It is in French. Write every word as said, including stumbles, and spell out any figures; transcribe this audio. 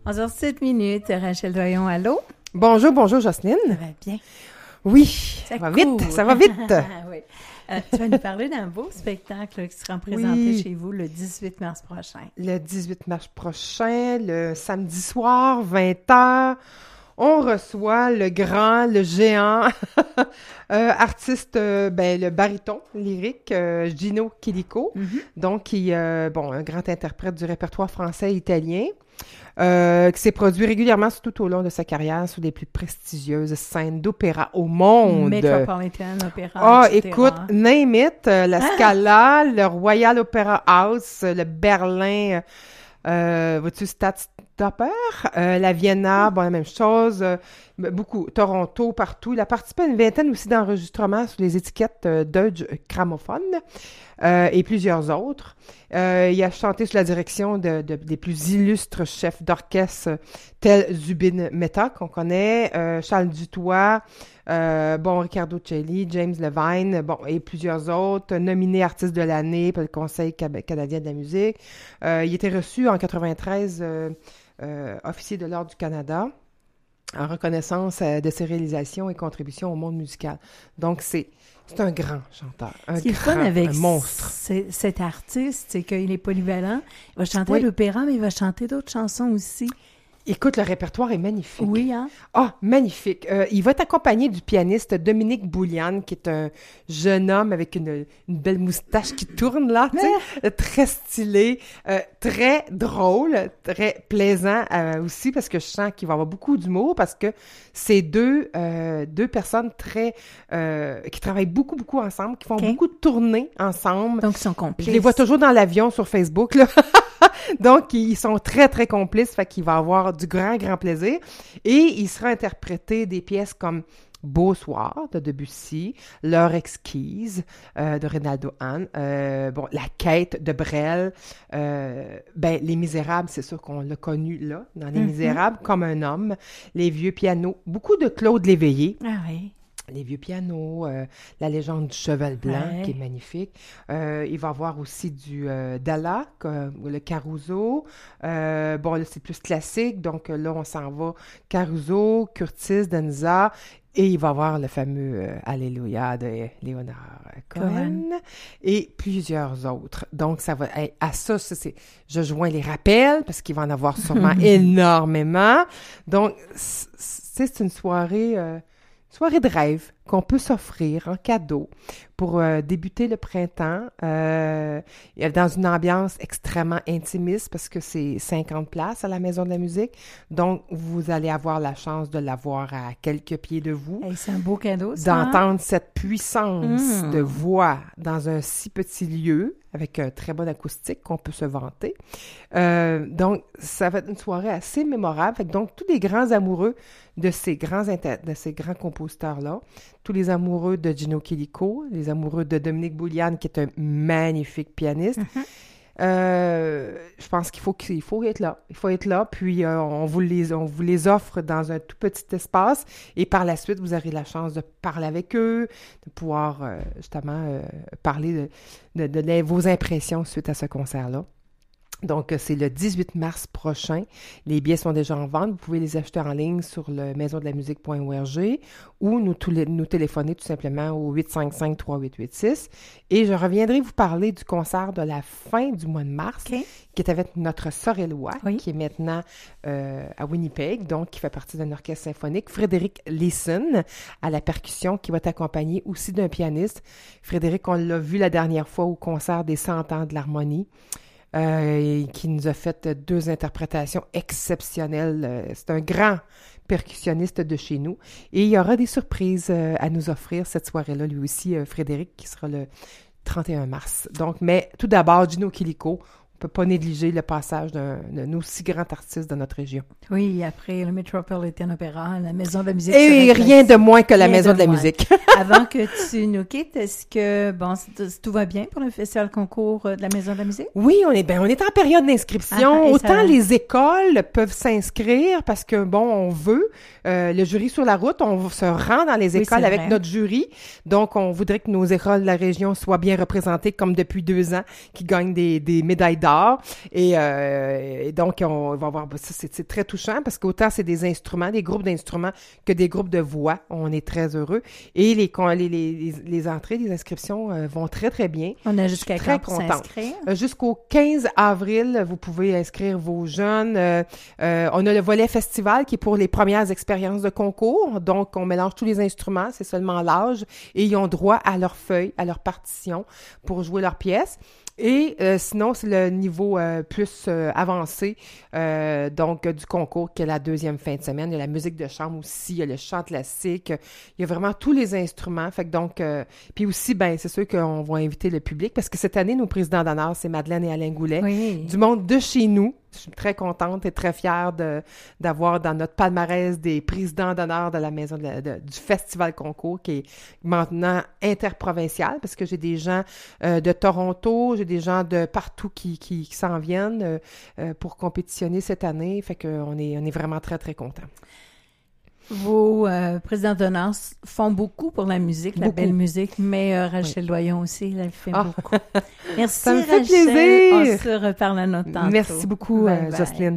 onze heures sept minutes, Rachel Doyon, allô? Bonjour, bonjour Jocelyne. Ça va bien? Oui, ça, ça va cool. vite, ça va vite. oui. euh, tu vas nous parler d'un beau spectacle qui sera présenté Oui. chez vous le dix-huit mars prochain. Le dix-huit mars prochain, le samedi soir, vingt heures, on reçoit le grand, le géant euh, artiste, euh, ben, le baryton lyrique, euh, Gino Chilico, Mm-hmm. donc qui, euh, bon, un grand interprète du répertoire français et italien. Euh, qui s'est produit régulièrement tout au long de sa carrière sur les plus prestigieuses scènes d'opéra au monde. Metropolitan Opera, Ah, et cetera. écoute, name it, euh, la Scala, le Royal Opera House, le Berlin, euh, vois-tu, Stadtstopper, euh, la Vienna, bon, la même chose, euh, beaucoup, Toronto, partout. Il a participé à une vingtaine aussi d'enregistrements sur les étiquettes euh, Deutsche Grammophon euh, et plusieurs autres. Euh, il a chanté sous la direction de, de- des plus illustres chefs d'orchestre tels Zubin Mehta, qu'on connaît, euh, Charles Dutoit, euh, bon, Riccardo Celli, James Levine, bon, et plusieurs autres, nominés artistes de l'année par le Conseil cab- canadien de la musique. Euh, il était reçu en quatre-vingt-treize euh, euh, officier de l'Ordre du Canada en reconnaissance euh, de ses réalisations et contributions au monde musical. Donc, c'est c'est un grand chanteur, un Ce qui est le grand, fun avec un monstre. c- cet artiste, c'est qu'il est polyvalent. Il va chanter Oui. à l'opéra, mais il va chanter d'autres chansons aussi. Écoute, le répertoire est magnifique. Oui, hein? Ah, magnifique. Euh, il va être accompagné du pianiste Dominique Bouliane, qui est un jeune homme avec une, une belle moustache qui tourne là, tu sais, euh, très stylé, euh, très drôle, très plaisant euh, aussi, parce que je sens qu'il va avoir beaucoup d'humour, parce que c'est deux, euh, deux personnes très euh, qui travaillent beaucoup, beaucoup ensemble, qui font Ok. beaucoup de tournées ensemble. Donc, ils sont complices. Je les vois toujours dans l'avion sur Facebook, là. Donc, ils sont très, très complices, fait qu'il va avoir du grand, grand plaisir. Et il sera interprété des pièces comme Beau Soir de Debussy, L'heure exquise euh, de Reynaldo Hahn, euh, bon, La quête de Brel, euh, ben, Les Misérables, c'est sûr qu'on l'a connu là, dans Les Mhm. Misérables, comme un homme, Les vieux pianos, beaucoup de Claude Léveillé. Ah oui. Les vieux pianos, euh, la légende du cheval blanc, Ouais. qui est magnifique. Euh, il va y avoir aussi du euh, Dalla, comme le Caruso. Euh, bon, là, c'est plus classique, donc euh, là, on s'en va Caruso, Curtis, Denza, et il va y avoir le fameux euh, Alléluia de Léonard Cohen, Cohen. et plusieurs autres. Donc, ça va hey, à ça, ça, c'est, je joins les rappels, parce qu'il va en avoir sûrement énormément. Donc, c- c- c'est une soirée... euh, Soirée de rêve qu'on peut s'offrir en cadeau pour euh, débuter le printemps euh, dans une ambiance extrêmement intimiste parce que c'est cinquante places à la Maison de la musique. Donc, vous allez avoir la chance de l'avoir à quelques pieds de vous, Hey, c'est un beau cadeau, ça. hein? d'entendre cette puissance Mm. de voix dans un si petit lieu avec un très bon acoustique qu'on peut se vanter. Euh, donc, ça va être une soirée assez mémorable. Fait que donc, tous les grands amoureux de ces grands, inter- de ces grands compositeurs-là, tous les amoureux de Gino Chilico, les amoureux de Dominique Bouliane, qui est un magnifique pianiste, Mhm. euh, je pense qu'il faut, qu'il faut être là. Il faut être là, puis euh, on, vous les, on vous les offre dans un tout petit espace, et par la suite, vous aurez la chance de parler avec eux, de pouvoir euh, justement euh, parler de, de, de les- vos impressions suite à ce concert-là. Donc, euh, c'est le dix-huit mars prochain. Les billets sont déjà en vente. Vous pouvez les acheter en ligne sur le maison de la musique point org ou nous, tous les- nous téléphoner tout simplement au huit cinq cinq, trois huit huit six. Et je reviendrai vous parler du concert de la fin du mois de mars, OK. qui est avec notre Sorellois, Oui. qui est maintenant euh, à Winnipeg, donc qui fait partie d'un orchestre symphonique. Frédéric Leeson à la percussion, qui va être accompagné aussi d'un pianiste. Frédéric, on l'a vu la dernière fois au concert des cent ans de l'harmonie. Euh, et qui nous a fait deux interprétations exceptionnelles. Euh, C'est un grand percussionniste de chez nous. Et il y aura des surprises euh, à nous offrir cette soirée-là, lui aussi, euh, Frédéric, qui sera le trente et un mars. Donc, mais tout d'abord, Gino Chilico. On ne peut pas négliger le passage d'un d'un aussi grand artiste de notre région. Oui, après le Metropolitan Opera, la Maison de la musique. Et serait rien de classique. moins que la Rien Maison de de la moins. musique. Avant que tu nous quittes, est-ce que, bon, c'est- tout va bien pour le festival concours euh, de la Maison de la musique? Oui, on est ben, on est en période d'inscription. Ah, et Autant ça- les écoles peuvent s'inscrire parce que bon, on veut euh, le jury sur la route, on se rend dans les Oui, écoles c'est avec vrai. notre jury. Donc, on voudrait que nos écoles de la région soient bien représentées comme depuis deux ans, qui gagnent des, des médailles d'or guitare. Et, euh, et donc, on va voir, ça, c'est, c'est très touchant parce qu'autant c'est des instruments, des groupes d'instruments que des groupes de voix. On est très heureux. Et les, les, les, les entrées, les inscriptions euh, vont très, très bien. On a jusqu'à très quand pour contente. s'inscrire? Euh, jusqu'au quinze avril, vous pouvez inscrire vos jeunes. Euh, euh, on a le volet festival qui est pour les premières expériences de concours. Donc, on mélange tous les instruments. C'est seulement l'âge. Et ils ont droit à leur feuille, à leur partition pour jouer leur pièce. Et euh, sinon, c'est le niveau euh, plus euh, avancé euh, donc euh, du concours qui est la deuxième fin de semaine. Il y a la musique de chambre aussi, il y a le chant classique, il y a vraiment tous les instruments. Fait que donc, euh, puis aussi, ben c'est sûr qu'on va inviter le public parce que cette année, nos présidents d'honneur, c'est Madeleine et Alain Goulet, Oui. du monde de chez nous. Je suis très contente et très fière de, d'avoir dans notre palmarès des présidents d'honneur de la maison de la, de, du Festival Concours qui est maintenant interprovincial parce que j'ai des gens euh, de Toronto, j'ai des gens de partout qui, qui, qui s'en viennent euh, euh, pour compétitionner cette année. Fait qu'on est, on est vraiment très, très contents. Vos euh, présidents d'honneur font beaucoup pour la musique, la beaucoup. Belle musique, mais euh, Rachel Oui. Doyon aussi, elle fait Ah. beaucoup. Merci Ça me fait Rachel. plaisir. On se reparle à notre tantôt. Merci beaucoup, Bye euh, bye. Jocelyne.